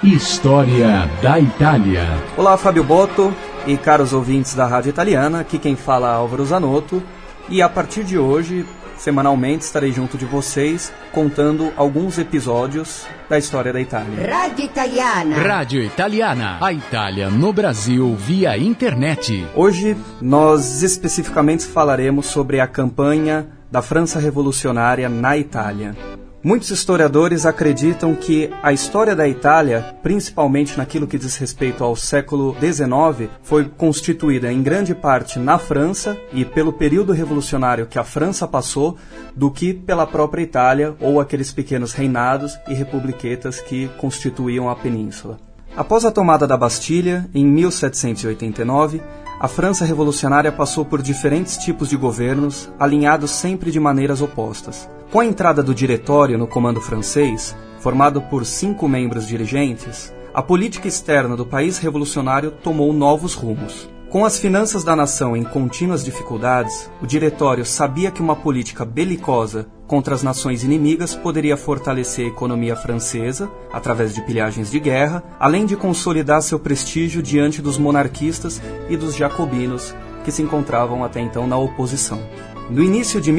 História da Itália. Olá, Fábio Botto e caros ouvintes da Rádio Italiana, aqui quem fala é Álvaro Zanotto, e a partir de hoje, semanalmente, estarei junto de vocês contando alguns episódios da história da Itália. Rádio Italiana. Rádio Italiana. A Itália no Brasil via internet. Hoje nós especificamente falaremos sobre a campanha da França Revolucionária na Itália. Muitos historiadores acreditam que a história da Itália, principalmente naquilo que diz respeito ao século XIX, foi constituída em grande parte na França e pelo período revolucionário que a França passou, do que pela própria Itália ou aqueles pequenos reinados e republiquetas que constituíam a península. Após a tomada da Bastilha, em 1789, a França revolucionária passou por diferentes tipos de governos, alinhados sempre de maneiras opostas. Com a entrada do Diretório no comando francês, formado por 5 membros dirigentes, a política externa do país revolucionário tomou novos rumos. Com as finanças da nação em contínuas dificuldades, o Diretório sabia que uma política belicosa contra as nações inimigas poderia fortalecer a economia francesa, através de pilhagens de guerra, além de consolidar seu prestígio diante dos monarquistas e dos jacobinos, que se encontravam até então na oposição. No início de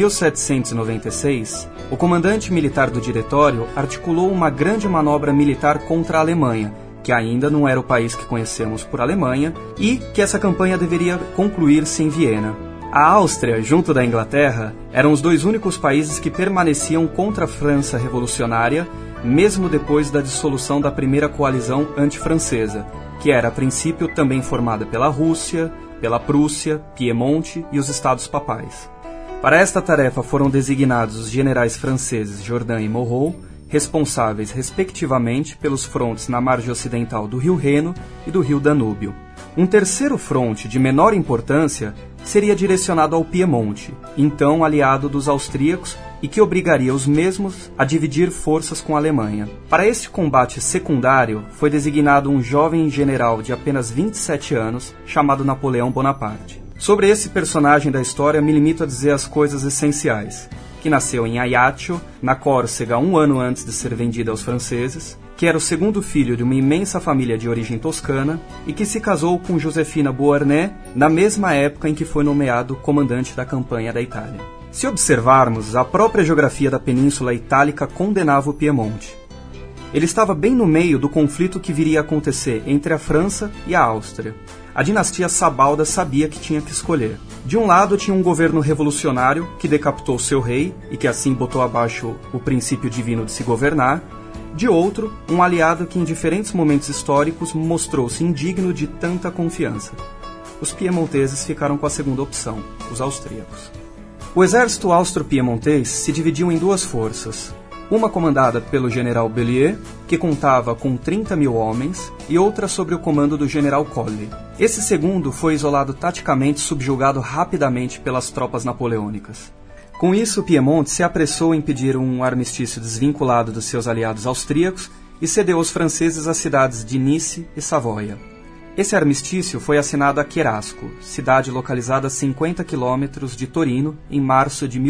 1796, o comandante militar do Diretório articulou uma grande manobra militar contra a Alemanha, que ainda não era o país que conhecemos por Alemanha, e que essa campanha deveria concluir-se em Viena. A Áustria, junto da Inglaterra, eram os 2 únicos países que permaneciam contra a França revolucionária, mesmo depois da dissolução da primeira coalizão antifrancesa, que era a princípio também formada pela Rússia, pela Prússia, Piemonte e os Estados Papais. Para esta tarefa foram designados os generais franceses Jourdan e Moreau, responsáveis, respectivamente, pelos frontes na margem ocidental do rio Reno e do rio Danúbio. Um terceiro fronte, de menor importância, seria direcionado ao Piemonte, então aliado dos austríacos, e que obrigaria os mesmos a dividir forças com a Alemanha. Para este combate secundário, foi designado um jovem general de apenas 27 anos, chamado Napoleão Bonaparte. Sobre esse personagem da história, me limito a dizer as coisas essenciais: que nasceu em Ajaccio, na Córcega, 1 ano antes de ser vendida aos franceses, que era o segundo filho de uma imensa família de origem toscana e que se casou com Josefina Beauharnais na mesma época em que foi nomeado comandante da campanha da Itália. Se observarmos, a própria geografia da Península Itálica condenava o Piemonte. Ele estava bem no meio do conflito que viria a acontecer entre a França e a Áustria. A dinastia Sabalda sabia que tinha que escolher. De um lado tinha um governo revolucionário que decapitou seu rei e que assim botou abaixo o princípio divino de se governar. De outro, um aliado que em diferentes momentos históricos mostrou-se indigno de tanta confiança. Os piemonteses ficaram com a segunda opção, os austríacos. O exército austro-piemontês se dividiu em 2 forças. Uma comandada pelo general Bellier, que contava com 30 mil homens, e outra sob o comando do general Colli. Esse segundo foi isolado taticamente e subjugado rapidamente pelas tropas napoleônicas. Com isso, o Piemonte se apressou em pedir um armistício desvinculado dos seus aliados austríacos e cedeu aos franceses as cidades de Nice e Savoia. Esse armistício foi assinado a Cherasco, cidade localizada a 50 quilômetros de Torino, em março de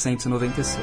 1796.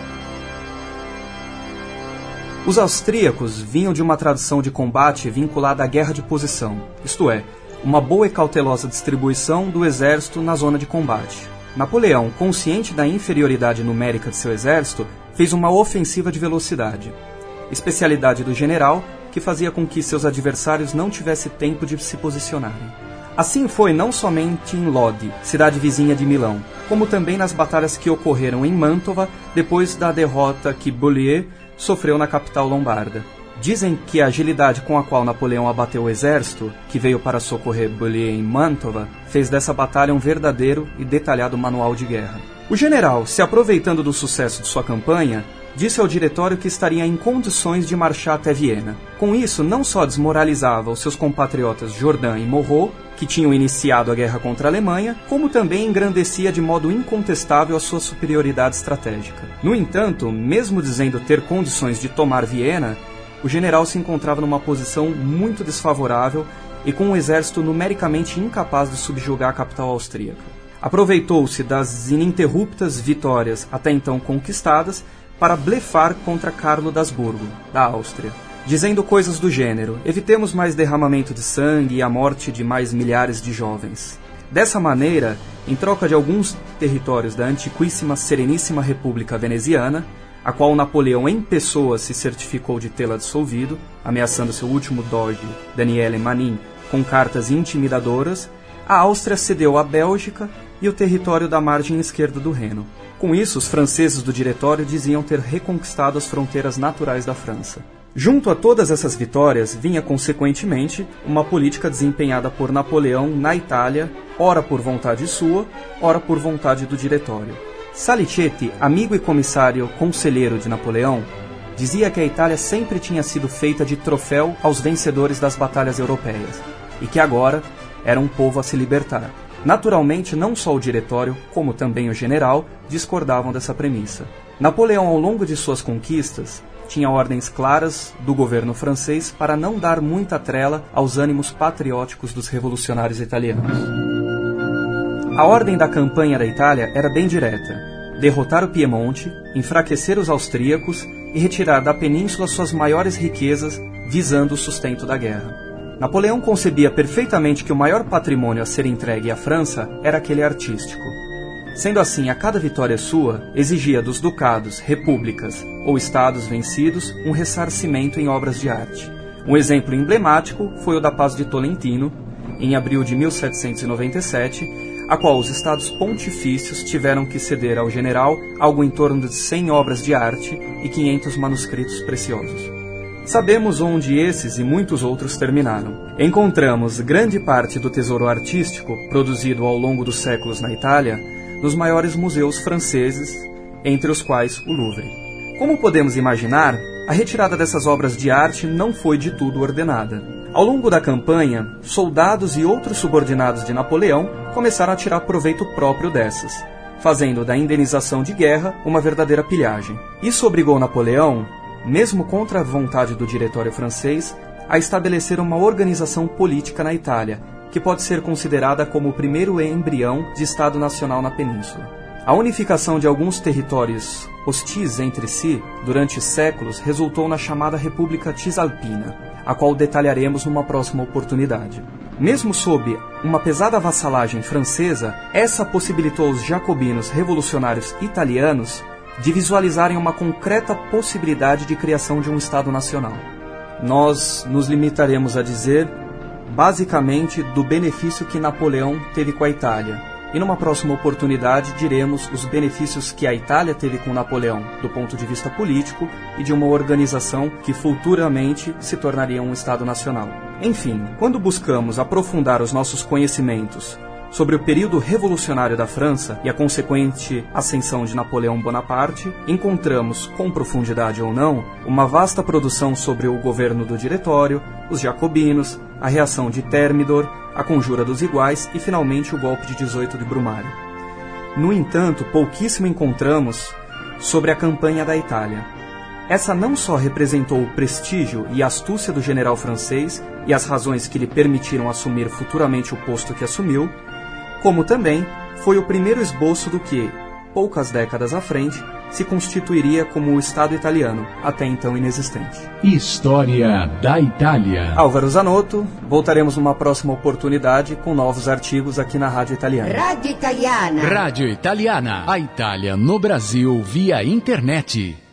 Os austríacos vinham de uma tradição de combate vinculada à guerra de posição, isto é, uma boa e cautelosa distribuição do exército na zona de combate. Napoleão, consciente da inferioridade numérica de seu exército, fez uma ofensiva de velocidade, especialidade do general que fazia com que seus adversários não tivessem tempo de se posicionarem. Assim foi não somente em Lodi, cidade vizinha de Milão, como também nas batalhas que ocorreram em Mantova depois da derrota que Bellier sofreu na capital lombarda. Dizem que a agilidade com a qual Napoleão abateu o exército, que veio para socorrer Bellier em Mantova, fez dessa batalha um verdadeiro e detalhado manual de guerra. O general, se aproveitando do sucesso de sua campanha, disse ao Diretório que estaria em condições de marchar até Viena. Com isso, não só desmoralizava os seus compatriotas Jourdan e Moreau, que tinham iniciado a guerra contra a Alemanha, como também engrandecia de modo incontestável a sua superioridade estratégica. No entanto, mesmo dizendo ter condições de tomar Viena, o general se encontrava numa posição muito desfavorável e com um exército numericamente incapaz de subjugar a capital austríaca. Aproveitou-se das ininterruptas vitórias até então conquistadas para blefar contra Carlo d'Asburgo, da Áustria. dizendo coisas do gênero: evitemos mais derramamento de sangue e a morte de mais milhares de jovens. Dessa maneira, em troca de alguns territórios da antiquíssima Sereníssima República Veneziana, a qual Napoleão em pessoa se certificou de tê-la dissolvido, ameaçando seu último doge, Daniele Manin, com cartas intimidadoras, a Áustria cedeu a Bélgica e o território da margem esquerda do Reno. Com isso, os franceses do Diretório diziam ter reconquistado as fronteiras naturais da França. Junto a todas essas vitórias, vinha consequentemente uma política desempenhada por Napoleão na Itália, ora por vontade sua, ora por vontade do Diretório. Salicetti, amigo e comissário conselheiro de Napoleão, dizia que a Itália sempre tinha sido feita de troféu aos vencedores das batalhas europeias, e que agora era um povo a se libertar. Naturalmente, não só o Diretório, como também o general, discordavam dessa premissa. Napoleão, ao longo de suas conquistas, tinha ordens claras do governo francês para não dar muita trela aos ânimos patrióticos dos revolucionários italianos. A ordem da campanha da Itália era bem direta: derrotar o Piemonte, enfraquecer os austríacos e retirar da península suas maiores riquezas, visando o sustento da guerra. Napoleão concebia perfeitamente que o maior patrimônio a ser entregue à França era aquele artístico. Sendo assim, a cada vitória sua, exigia dos ducados, repúblicas ou estados vencidos um ressarcimento em obras de arte. Um exemplo emblemático foi o da Paz de Tolentino, em abril de 1797, a qual os estados pontifícios tiveram que ceder ao general algo em torno de 100 obras de arte e 500 manuscritos preciosos. Sabemos onde esses e muitos outros terminaram. Encontramos grande parte do tesouro artístico produzido ao longo dos séculos na Itália nos maiores museus franceses, entre os quais o Louvre. Como podemos imaginar, a retirada dessas obras de arte não foi de tudo ordenada. Ao longo da campanha, soldados e outros subordinados de Napoleão começaram a tirar proveito próprio dessas, fazendo da indenização de guerra uma verdadeira pilhagem. Isso obrigou Napoleão, mesmo contra a vontade do Diretório francês, a estabelecer uma organização política na Itália, que pode ser considerada como o primeiro embrião de Estado Nacional na Península. A unificação de alguns territórios hostis entre si durante séculos resultou na chamada República Cisalpina, a qual detalharemos numa próxima oportunidade. Mesmo sob uma pesada vassalagem francesa, essa possibilitou aos jacobinos revolucionários italianos de visualizarem uma concreta possibilidade de criação de um Estado nacional. Nós nos limitaremos a dizer, basicamente, do benefício que Napoleão teve com a Itália, e numa próxima oportunidade diremos os benefícios que a Itália teve com Napoleão, do ponto de vista político e de uma organização que futuramente se tornaria um Estado nacional. Enfim, quando buscamos aprofundar os nossos conhecimentos sobre o período revolucionário da França e a consequente ascensão de Napoleão Bonaparte, encontramos, com profundidade ou não, uma vasta produção sobre o governo do Diretório, os jacobinos, a reação de Thermidor, a Conjura dos Iguais e, finalmente, o golpe de 18 de Brumário. No entanto, pouquíssimo encontramos sobre a campanha da Itália. Essa não só representou o prestígio e a astúcia do general francês e as razões que lhe permitiram assumir futuramente o posto que assumiu, como também foi o primeiro esboço do que, poucas décadas à frente, se constituiria como o Estado italiano, até então inexistente. História da Itália. Álvaro Zanotto, voltaremos numa próxima oportunidade com novos artigos aqui na Rádio Italiana. Rádio Italiana. Rádio Italiana. A Itália no Brasil via internet.